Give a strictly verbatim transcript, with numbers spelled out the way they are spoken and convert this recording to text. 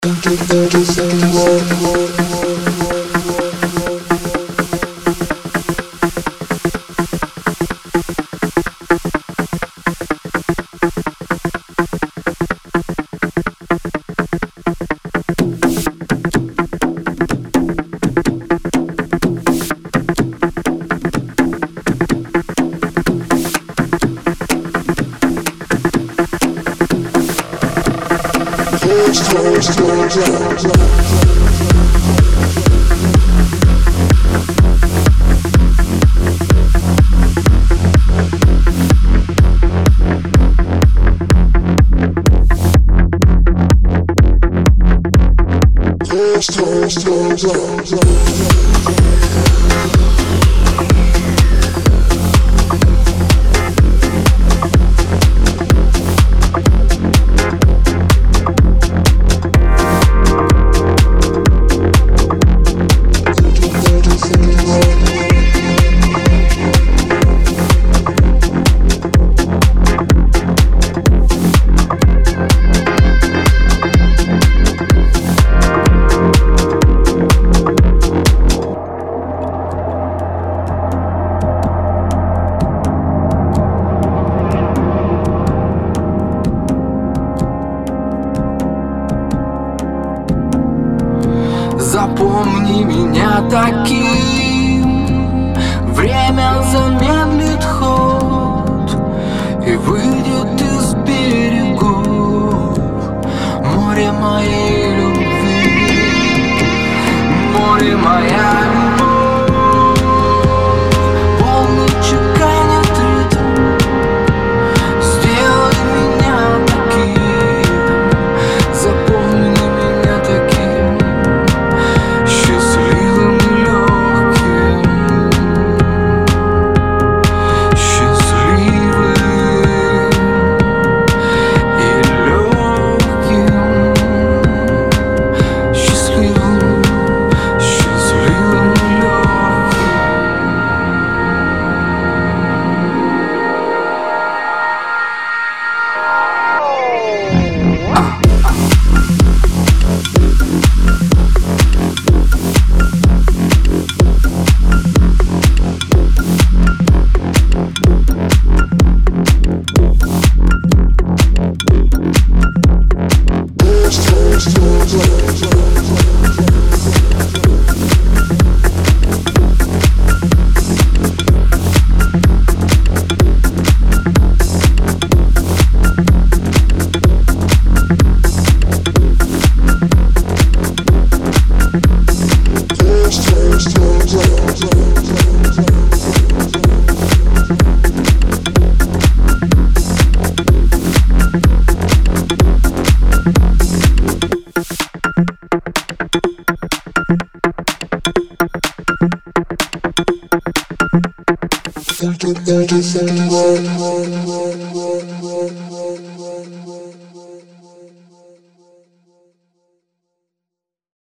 Запомни меня таким, время замедлит ход и выйдет из берегов море моей любви, море моя любовь. Волны чеканят ритм, сделай меня таким, запомни меня таким, счастливым и легким, счастливым и легким, счастливым, счастливым и легким. Second, second, second,